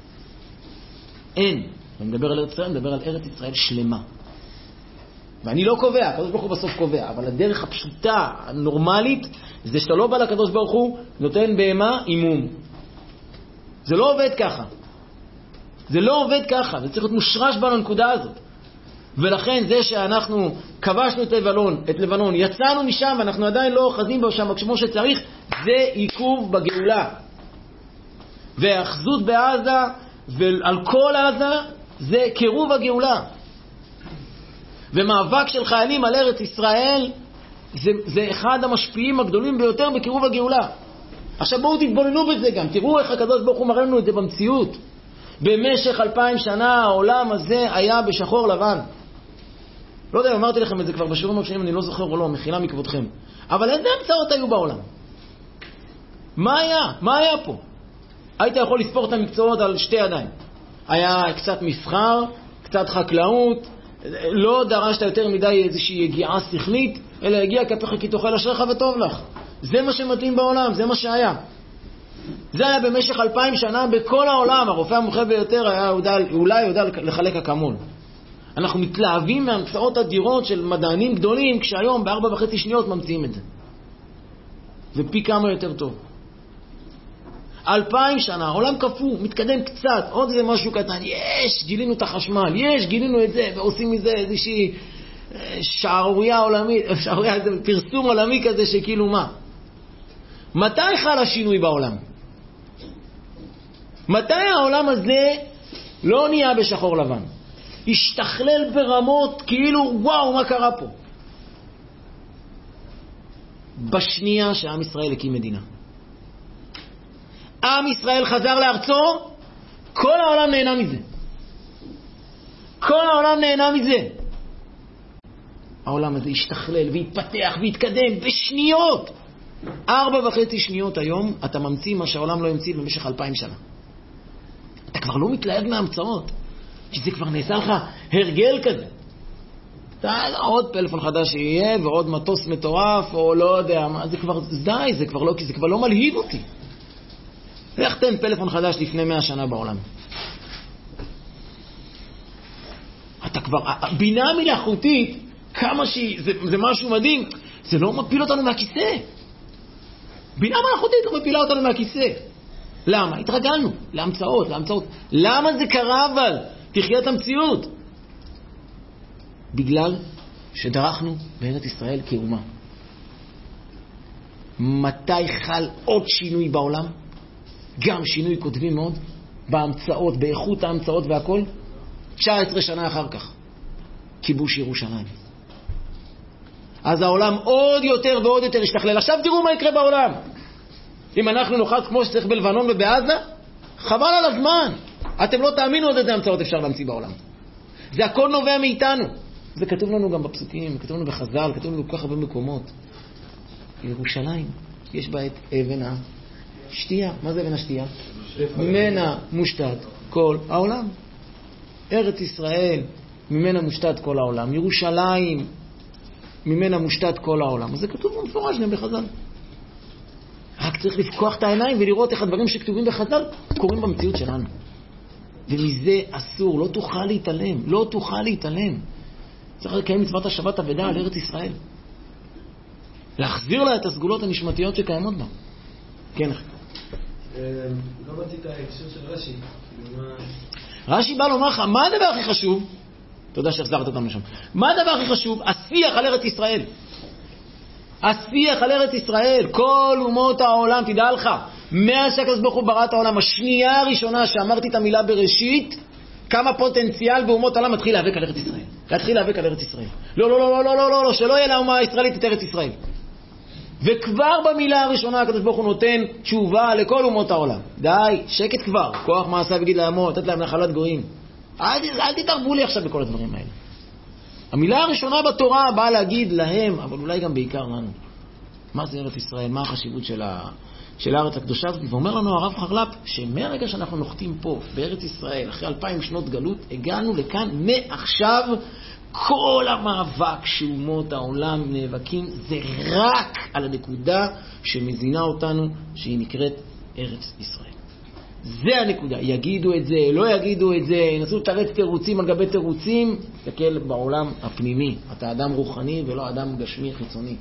אין. אני מדבר על ארץ ישראל, אני מדבר על ארץ ישראל שלמה. ואני לא קובע, הקדוש ברוך הוא בסוף קובע, אבל הדרך הפשוטה, הנורמלית, זה שאתה לא בא לקדוש ברוך הוא, נותן בהמה אימום. זה לא עובד ככה. זה לא עובד ככה, זה צריך להיות מושרש בנקודה הזאת. ולכן זה שאנחנו כבשנו את לבנון, את לבנון, יצאנו משם ואנחנו עדיין לא אוחזים בו שם כמו שצריך, זה עיכוב בגאולה. והאחזות בעזה ועל כל עזה זה קירוב הגאולה. ומאבק של חיילים על ארץ ישראל זה, זה אחד המשפיעים הגדולים ביותר בקירוב הגאולה. עכשיו בואו תתבוננו בזה גם, תראו איך הקדוש ברוך הוא מראה לנו את זה במציאות. במשך אלפיים שנה העולם הזה היה בשחור לבן. לא יודע, אמרתי לכם את זה כבר בשיעורים הראשונים, אני לא זוכר או לא, מחילה מכבודכם. אבל איזה המצאות היו בעולם? מה היה? מה היה פה? היית יכול לספור את המקצועות על שתי ידיים. היה קצת מסחר, קצת חקלאות, לא דרשת יותר מדי איזושהי יגיעה שכלית, אלא הגיע כפיך כי תאכל אשריך וטוב לך. זה מה שמתאים בעולם, זה מה שהיה. זה היה במשך אלפיים שנה בכל העולם. הרופא המומחה ביותר היה יודע, אולי יודע לחלק אקמול. אנחנו מתלהבים מהמצאות אדירות של מדענים גדולים, כשהיום בארבע וחצי שניות ממציאים את זה. זה פי כמה יותר טוב. אלפיים שנה, העולם כפו, מתקדם קצת, עוד איזה משהו קטן, יש, גילינו את החשמל, יש, גילינו את זה, ועושים מזה איזושהי שערוריה עולמית, שערוריה, איזה פרסום עולמי כזה שכאילו מה? מתי חל השינוי בעולם? מתי העולם הזה לא נהיה בשחור לבן? השתכלל ברמות כאילו, וואו, מה קרה פה? בשנייה שעם ישראל הקים מדינה. עם ישראל חזר לארצו, כל העולם נהנה מזה. כל העולם נהנה מזה. העולם הזה השתכלל והתפתח והתקדם בשניות. ארבע וחצי שניות היום אתה ממציא מה שהעולם לא המציא במשך אלפיים שנה. אתה כבר לא מתלהב מההמצאות, כי זה כבר נעשה לך הרגל כזה. אתה, עוד פלאפון חדש יהיה ועוד מטוס מטורף או לא יודע מה, זה כבר די, זה כבר לא, כי זה כבר לא מלהיב אותי. איך תן פלאפון חדש לפני מאה שנה בעולם? אתה כבר, הבינה מלאכותית, כמה שהיא, זה, זה משהו מדהים, זה לא מפיל אותנו מהכיסא. בינה מלאכותית לא מפילה אותנו מהכיסא. למה? התרגלנו להמצאות, להמצאות. למה זה קרה אבל? תחיה את המציאות. בגלל שדרכנו בארץ ישראל כאומה. מתי חל עוד שינוי בעולם? גם שינוי קודמים מאוד, בהמצאות, באיכות ההמצאות והכל, תשע עשרה שנה אחר כך, כיבוש ירושלים. אז העולם עוד יותר ועוד יותר השתכלל. עכשיו תראו מה יקרה בעולם. אם אנחנו נוחת כמו שצריך בלבנון ובעזה, חבל על הזמן. אתם לא תאמינו עוד איזה המצאות אפשר להמציא בעולם. זה הכל נובע מאיתנו. זה כתוב לנו גם בפסוקים, כתוב לנו בחז"ל, כתוב לנו כל כך הרבה מקומות. ירושלים, יש בה את אבן השתייה. מה זה אבן השתייה? ממנה מושתת כל העולם. ארץ ישראל, ממנה מושתת כל העולם. ירושלים, ממנה מושתת כל העולם. אז זה כתוב במפורש גם בחז"ל. רק צריך לפקוח את העיניים ולראות איך הדברים שכתובים בחז"ל קורים במציאות שלנו. ומזה אסור, לא תוכל להתעלם, לא תוכל להתעלם. צריך לקיים מצוות השבת אבדה על ארץ ישראל. להחזיר לה את הסגולות הנשמתיות שקיימות בה. כן. לא מצאת ההקשר של רש"י. רש"י בא לומר לך, מה הדבר הכי חשוב? אתה יודע שהחזרת אותם לשם. מה הדבר הכי חשוב? השיח על ארץ ישראל. השיח על ארץ ישראל. כל אומות העולם, תדע לך, מאז שהקדוש ברוך הוא ברא את העולם, השנייה הראשונה שאמרתי את המילה בראשית, כמה פוטנציאל באומות העולם מתחיל להיאבק על ארץ ישראל. להתחיל להיאבק על ארץ ישראל. לא, לא, לא, לא, לא, לא, לא, שלא יהיה לאומה הישראלית את ארץ ישראל. וכבר במילה הראשונה הקדוש ברוך הוא נותן תשובה לכל אומות העולם. די, שקט כבר. כוח מעשה וגיד לעמו, לתת להם נחלת גויים. אל, אל תתערבו לי עכשיו בכל הדברים האלה. המילה הראשונה בתורה באה להגיד להם, אבל אולי גם בעיקר לנו. מה זה ארץ ישראל? מה החשיבות של, ה... של הארץ הקדושה הזאת? ואומר לנו הרב חרל"פ, שמהרגע שאנחנו נוחתים פה בארץ ישראל, אחרי אלפיים שנות גלות, הגענו לכאן מעכשיו, כל המאבק שאומות העולם נאבקים, זה רק על הנקודה שמזינה אותנו, שהיא נקראת ארץ ישראל. זה הנקודה. יגידו את זה, לא יגידו את זה, ינסו לתרץ תירוצים על גבי תירוצים, תסתכל בעולם הפנימי. אתה אדם רוחני ולא אדם גשמי חיצוני.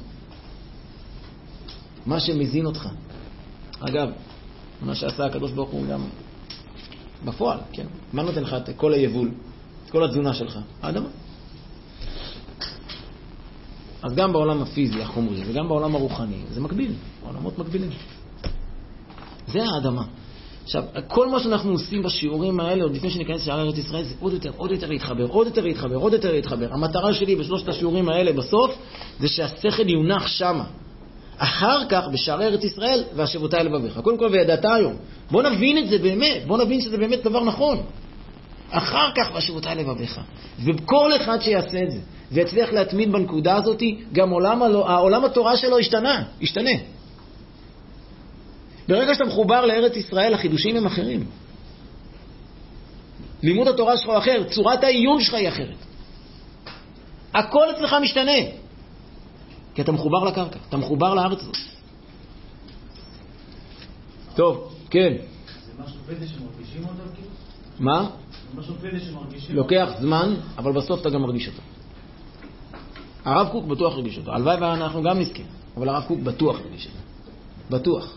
מה שמזין אותך. אגב, מה שעשה הקדוש ברוך הוא גם בפועל, כן? מה נותן לך את כל היבול, את כל התזונה שלך? האדמה. אז גם בעולם הפיזי, החומרי, וגם בעולם הרוחני, זה מקביל, עולמות מקבילים. זה האדמה. עכשיו, כל מה שאנחנו עושים בשיעורים האלה, עוד לפני שניכנס לשער ארץ ישראל, זה עוד יותר, עוד יותר להתחבר, עוד יותר להתחבר, עוד יותר להתחבר. המטרה שלי בשלושת השיעורים האלה בסוף, זה שהשכל יונח שמה. אחר כך, בשער ארץ ישראל, והשבותי לבביך. קודם כל, וידעת היום. בוא נבין את זה באמת, בוא נבין שזה באמת דבר נכון. אחר כך, והשבותי לבביך. וכל אחד שיעשה את זה, ויצליח להתמיד בנקודה הזאת, גם עולם, העולם התורה שלו השתנה, השתנה. ברגע שאתה מחובר לארץ ישראל, החידושים הם אחרים. לימוד התורה שלך הוא אחר, צורת העיון שלך היא אחרת. הכל אצלך משתנה. כי אתה מחובר לקרקע, אתה מחובר לארץ הזאת. טוב, כן. זה משהו פדע שמרגישים אותו כאילו? מה? זה משהו פדע שמרגישים אותו? לוקח זמן, אבל בסוף אתה גם מרגיש אותו. הרב קוק בטוח הרגיש אותו. הלוואי ואנחנו גם נזכיר, אבל הרב קוק בטוח הרגיש אותו. בטוח.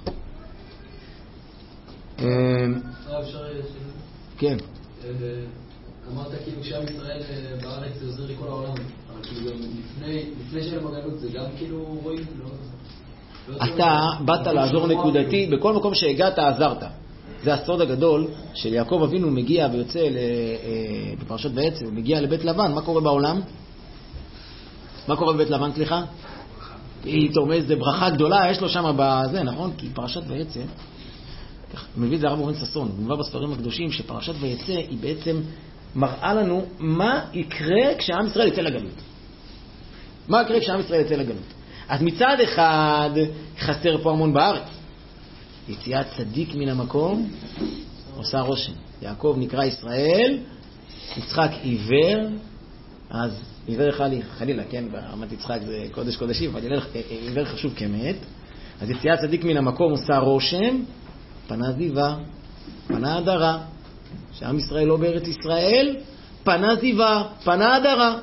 כן. אמרת כאילו שעם ישראל בארץ זה עוזר לכל העולם, אבל כאילו גם לפני של המגלות זה גם כאילו רואים, אתה באת לעזור נקודתי, בכל מקום שהגעת עזרת. זה הסוד הגדול של יעקב אבינו מגיע ויוצא בפרשת ויצא, הוא מגיע לבית לבן. מה קורה בעולם? מה קורה בבית לבן, סליחה? היא תורמז, זה ברכה גדולה, יש לו שם בזה, נכון? כי פרשת ויצא, מביא את זה הרב אורן ששון, הוא מביא בספרים הקדושים שפרשת ויצא היא בעצם מראה לנו מה יקרה כשעם ישראל יצא לגלות. מה יקרה כשעם ישראל יצא לגלות? אז מצד אחד חסר פה המון בארץ. יציאת צדיק מן המקום עושה רושם. יעקב נקרא ישראל, יצחק עיוור, אז עיוור חלילה, חלילה, כן, ברמת יצחק זה קודש קודשים, אבל עיוור חשוב כמת. אז יציאת צדיק מן המקום עושה רושם, פנה זיווה, פנה הדרה. שעם ישראל לא בארץ ישראל, פנה זיווה, פנה הדרה.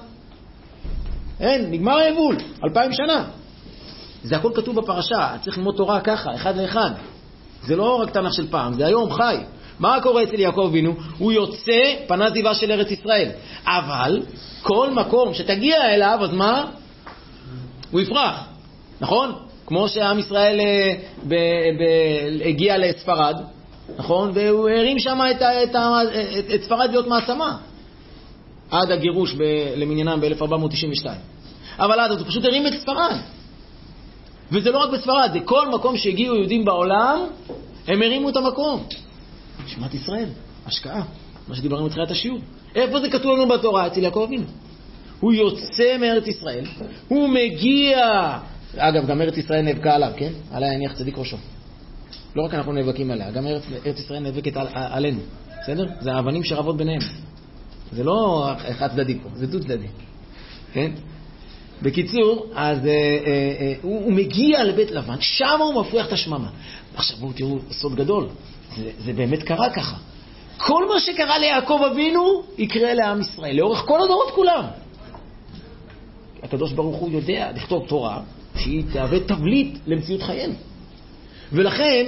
אין, נגמר היבול, אלפיים שנה. זה הכל כתוב בפרשה, צריך ללמוד תורה ככה, אחד לאחד. זה לא רק תנ"ך של פעם, זה היום חי. מה קורה אצל יעקב אבינו? הוא יוצא, פנה זיווה של ארץ ישראל. אבל כל מקום שתגיע אליו, אז מה? הוא יפרח, נכון? כמו שעם ישראל ב- ב- הגיע לספרד, נכון? והוא הרים שם את, את, את, את ספרד להיות מעצמה. עד הגירוש ב- למניינם ב-אלף ארבע מאות תשעים ושתיים. אבל אז הוא פשוט הרים את ספרד. וזה לא רק בספרד, זה כל מקום שהגיעו יהודים בעולם, הם הרימו את המקום. שמעת ישראל, השקעה, מה שדיברנו בתחילת השיעור. איפה זה כתוב לנו בתורה? אצל יעקב אבינו. הוא יוצא מארץ ישראל, הוא מגיע, אגב, גם ארץ ישראל נאבקה עליו, כן? עליה יניח צדיק ראשו. לא רק אנחנו נאבקים עליה, גם ארץ, ארץ ישראל נאבקת על, עלינו, בסדר? זה האבנים שרבות ביניהם. זה לא אחד צדדי פה, זה דו צדדי. כן? בקיצור, אז אה, אה, אה, הוא, הוא מגיע לבית לבן, שם הוא מפריח את השממה. עכשיו בואו תראו, סוד גדול, זה, זה באמת קרה ככה. כל מה שקרה ליעקב אבינו יקרה לעם ישראל, לאורך כל הדורות כולם. הקדוש ברוך הוא יודע לכתוב תורה שהיא תהווה תבליט למציאות חיינו. ולכן,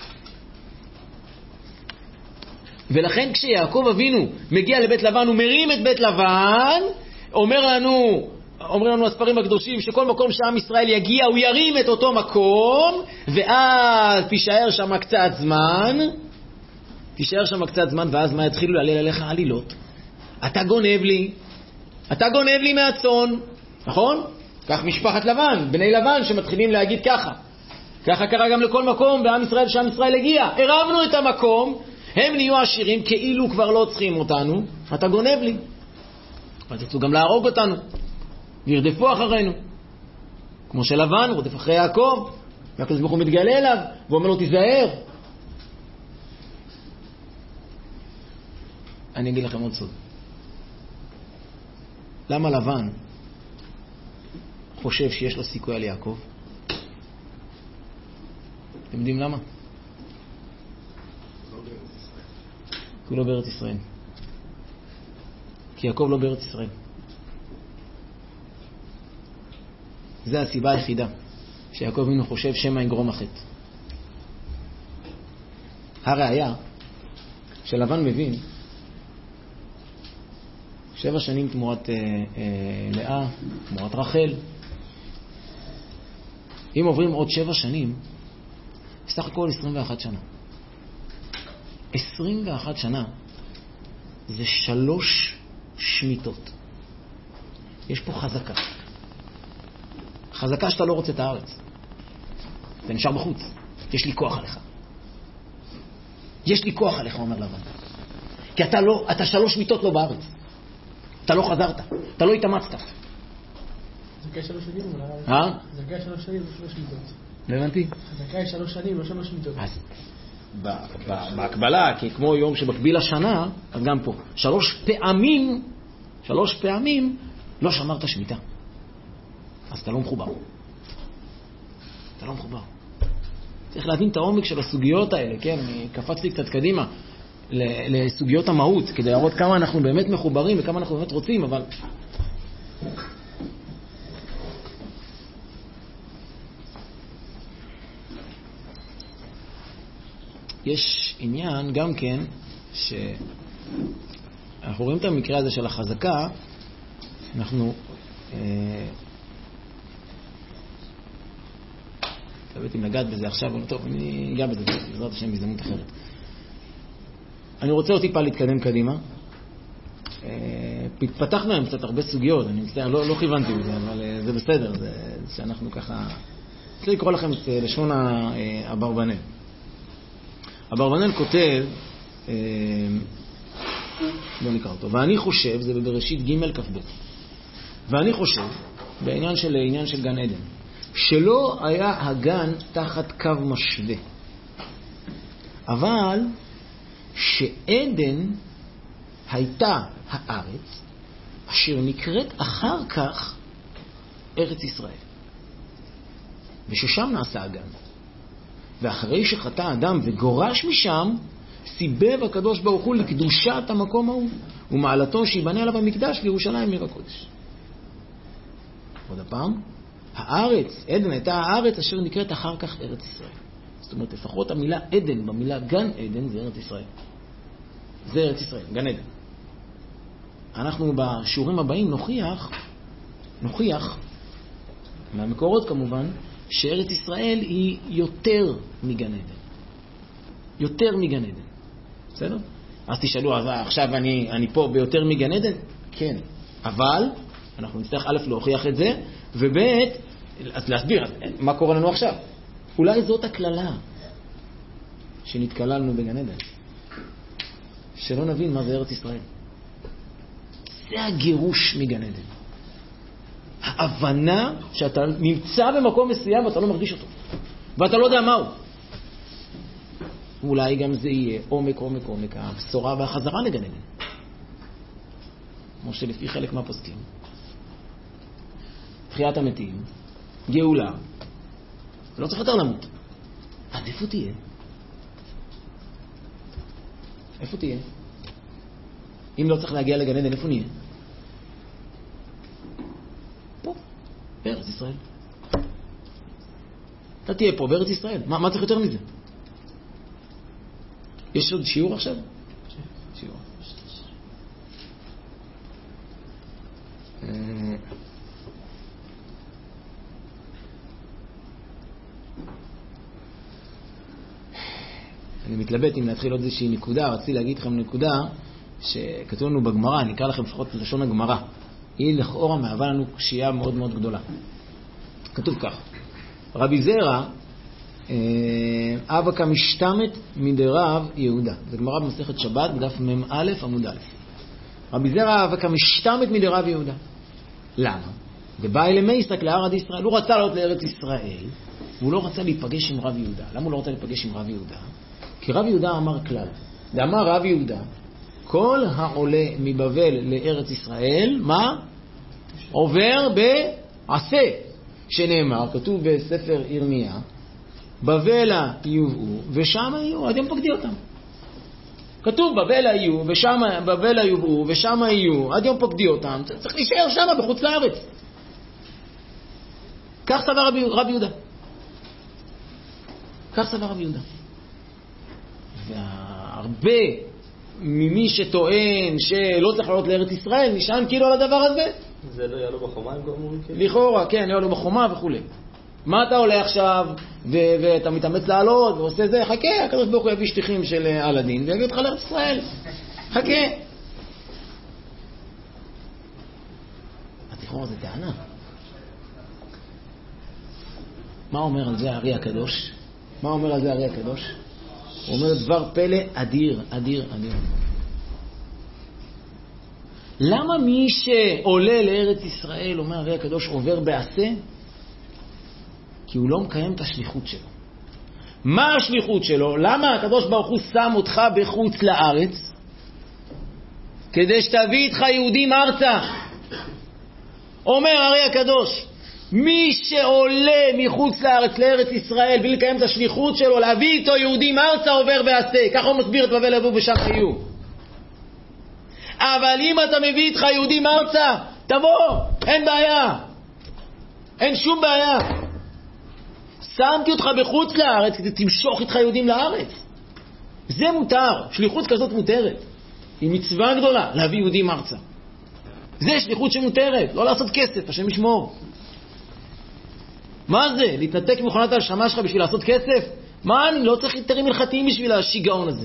ולכן כשיעקב אבינו מגיע לבית לבן, הוא מרים את בית לבן, אומר לנו, אומרים לנו הספרים הקדושים שכל מקום שעם ישראל יגיע הוא ירים את אותו מקום, ואז תישאר שם קצת זמן, תישאר שם קצת זמן, ואז מה יתחילו להלל עליך עלילות? אתה גונב לי, אתה גונב לי מהצאן, נכון? כך משפחת לבן, בני לבן שמתחילים להגיד ככה. ככה קרה גם לכל מקום בעם ישראל שעם ישראל הגיע. הרבנו את המקום, הם נהיו עשירים כאילו כבר לא צריכים אותנו, אתה גונב לי. אבל תרצו גם להרוג אותנו. וירדפו אחרינו. כמו שלבן רודף אחרי יעקב, והקדוש ברוך הוא מתגלה אליו, ואומר לו תיזהר. אני אגיד לכם עוד סוד. למה לבן חושב שיש לו סיכוי על יעקב? אתם יודעים למה? כי הוא לא בארץ ישראל. כי יעקב לא בארץ ישראל. זה הסיבה היחידה שיעקב אבינו חושב שמא יגרום החטא. הראיה שלבן מבין שבע שנים תמורת אה, אה, לאה, תמורת רחל, אם עוברים עוד שבע שנים, סך הכל עשרים ואחת שנה. עשרים ואחת שנה זה שלוש שמיטות. יש פה חזקה. חזקה שאתה לא רוצה את הארץ. אתה נשאר בחוץ. יש לי כוח עליך. יש לי כוח עליך, אומר לבן. כי אתה לא, אתה שלוש שמיטות לא בארץ. אתה לא חזרת. אתה לא התאמצת. חזקה שלוש שנים, אה? חזקה שלוש שנים, לא שלוש מיטות. לא הבנתי? חזקה היא שלוש שנים, לא שלוש מיטות. אז בהקבלה, כי כמו יום שמקביל השנה, אז גם פה. שלוש פעמים, שלוש פעמים, לא שמרת שמיטה. אז אתה לא מחובר. אתה לא מחובר. צריך להבין את העומק של הסוגיות האלה, כן? קפצתי קצת קדימה לסוגיות המהות, כדי להראות כמה אנחנו באמת מחוברים וכמה אנחנו באמת רוצים, אבל... יש עניין גם כן, שאנחנו רואים את המקרה הזה של החזקה, אנחנו... תאבט אם לגעת בזה עכשיו, טוב, אני אגע בזה, בעזרת השם בהזדמנות אחרת. אני רוצה עוד טיפה להתקדם קדימה. פתחנו להם קצת הרבה סוגיות, אני מצטער, לא, לא כיוונתי בזה, אבל זה בסדר, זה שאנחנו ככה... רוצה לקרוא לכם את לשון אברבנאל. אברבנאל כותב, בוא נקרא אותו, ואני חושב, זה בבראשית ג' כ"ב, ואני חושב, בעניין של, עניין של גן עדן, שלא היה הגן תחת קו משווה, אבל שעדן הייתה הארץ אשר נקראת אחר כך ארץ ישראל, וששם נעשה הגן. ואחרי שחטא אדם וגורש משם, סיבב הקדוש ברוך הוא לקדושת המקום ההוא, ומעלתו שיבנה עליו המקדש לירושלים עיר הקודש. עוד הפעם, הארץ, עדן הייתה הארץ אשר נקראת אחר כך ארץ ישראל. זאת אומרת, לפחות המילה עדן במילה גן עדן זה ארץ ישראל. זה ארץ ישראל, גן עדן. אנחנו בשיעורים הבאים נוכיח, נוכיח, מהמקורות כמובן, שארץ ישראל היא יותר מגן עדן. יותר מגן עדן. בסדר? אז תשאלו, אז עכשיו אני, אני פה ביותר מגן עדן? כן. אבל, אנחנו נצטרך א' להוכיח את זה, וב' אז להסביר, אז מה קורה לנו עכשיו? אולי זאת הכללה שנתקללנו בגן עדן. שלא נבין מה זה ארץ ישראל. זה הגירוש מגן עדן. ההבנה שאתה נמצא במקום מסוים ואתה לא מרגיש אותו. ואתה לא יודע מהו. אולי גם זה יהיה עומק, עומק, עומק, הבשורה והחזרה לגן עדן. כמו שלפי חלק מהפוסקים. תחיית המתים, גאולה, לא צריך יותר למות. אז איפה תהיה? איפה תהיה? אם לא צריך להגיע לגן עדן, איפה נהיה? פה, בארץ ישראל. אתה תהיה פה, בארץ ישראל. מה, מה צריך יותר מזה? יש עוד שיעור עכשיו? שיעור. אני מתלבט אם להתחיל עוד איזושהי נקודה, רציתי להגיד לכם נקודה שכתוב לנו בגמרא, אני אקרא לכם לפחות לשון הגמרא. היא לכאורה מהווה לנו קשייה מאוד מאוד גדולה. כתוב כך, רבי זרע אבא כמשתמת מדרב יהודה. זה גמרא במסכת שבת בדף מם א' עמוד א'. רבי זרע אבא כמשתמת מדרב יהודה. למה? ובא אל מייסק לארד ישראל. הוא רצה לעלות לארץ ישראל, והוא לא רצה להיפגש עם רב יהודה. למה הוא לא רצה להיפגש עם רב יהודה? כי רב יהודה אמר כלל. ואמר רב יהודה, כל העולה מבבל לארץ ישראל, מה? עובר בעשה. שנאמר, כתוב בספר ירמיה, בבלה יובאו ושם יהיו, עד יום פקדי אותם. כתוב בבלה יהיו ושם, בבלה יובאו ושם יהיו, עד יום פקדי אותם. צריך להישאר שם בחוץ לארץ. כך סבר רב, רב יהודה. כך סבר רב יהודה. והרבה ממי שטוען שלא צריך לעלות לארץ ישראל, נשען כאילו על הדבר הזה. זה לא יעלו בחומה, הם גורמים כן? לכאורה, כן, יעלו בחומה וכו'. מה אתה עולה עכשיו, ו- ואתה מתאמץ לעלות, ועושה זה, חכה, הקדוש ברוך הוא יביא שטיחים של אלאדין, ויביא אותך לארץ ישראל. חכה. התיכון זה טענה. מה אומר על זה הארי הקדוש? מה אומר על זה הארי הקדוש? הוא אומר דבר פלא אדיר, אדיר, אדיר. למה מי שעולה לארץ ישראל, אומר הארי הקדוש, עובר בעשה? כי הוא לא מקיים את השליחות שלו. מה השליחות שלו? למה הקדוש ברוך הוא שם אותך בחוץ לארץ? כדי שתביא איתך יהודים ארצה. אומר הארי הקדוש, מי שעולה מחוץ לארץ לארץ ישראל בלי לקיים את השליחות שלו, להביא איתו יהודים ארצה, עובר בעשה. ככה הוא מסביר את בבל לבוא ושם היו. אבל אם אתה מביא איתך יהודים ארצה, תבוא, אין בעיה. אין שום בעיה. שמתי אותך בחוץ לארץ כדי תמשוך איתך יהודים לארץ. זה מותר. שליחות כזאת מותרת. היא מצווה גדולה להביא יהודים ארצה. זה שליחות שמותרת. לא לעשות כסף, השם ישמור. מה זה? להתנתק ממכונת ההנשמה שלך בשביל לעשות כסף? מה, אני לא צריך היתרים הלכתיים בשביל השיגעון הזה.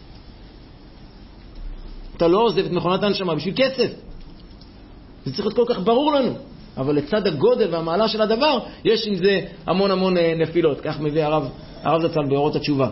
אתה לא עוזב את מכונת ההנשמה בשביל כסף. זה צריך להיות כל כך ברור לנו. אבל לצד הגודל והמעלה של הדבר, יש עם זה המון המון נפילות. כך מביא הרב, הרב זצ"ל באורות התשובה.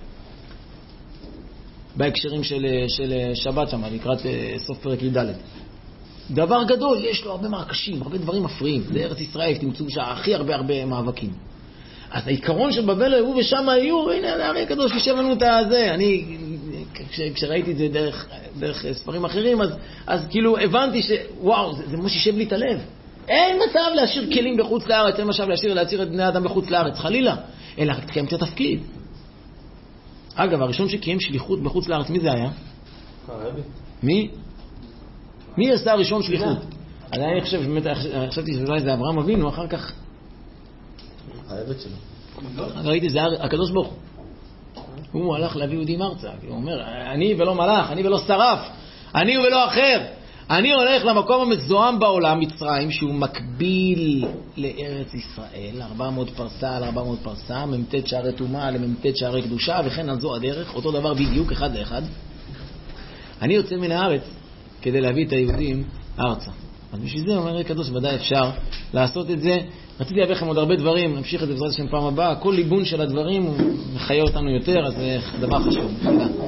בהקשרים של, של שבת שם, לקראת סוף פרק י"ד. דבר גדול, יש לו הרבה מעקשים, הרבה דברים מפריעים. זה ארץ ישראל, תמצאו שהכי הרבה הרבה מאבקים. אז העיקרון של בבל היו ושם היו, הנה, הארי הקדוש יישב לנו את הזה. אני, כש, כשראיתי את זה דרך, דרך ספרים אחרים, אז, אז כאילו הבנתי שוואו, זה, זה ממש יישב לי את הלב. אין מצב להשאיר כלים בחוץ לארץ, אין מצב להשאיר להשאיר את בני האדם בחוץ לארץ, חלילה. אלא רק תקיים את התפקיד. אגב, הראשון שקיים שליחות בחוץ לארץ, מי זה היה? מי? מי עשה הראשון שליחות? אז אני חושב, באמת, חשבתי שאולי זה אברהם אבינו, אחר כך... העבד שלו. ראיתי, זה הקדוש ברוך הוא. הוא הלך להביא יהודים ארצה. הוא אומר, אני ולא מלאך, אני ולא שרף, אני ולא אחר. אני הולך למקום המזוהם בעולם, מצרים, שהוא מקביל לארץ ישראל, ארבע מאות פרסה על ארבע מאות פרסה, ממתת שערי תומה לממתת שערי קדושה, וכן על זו הדרך, אותו דבר בדיוק, אחד לאחד. אני יוצא מן הארץ כדי להביא את היהודים ארצה. אז בשביל זה אומר הקדוש, ודאי אפשר לעשות את זה. רציתי להביא לכם עוד הרבה דברים, נמשיך את זה בעזרת השם פעם הבאה. כל ליבון של הדברים הוא מחיה אותנו יותר, אז זה דבר חשוב. תודה.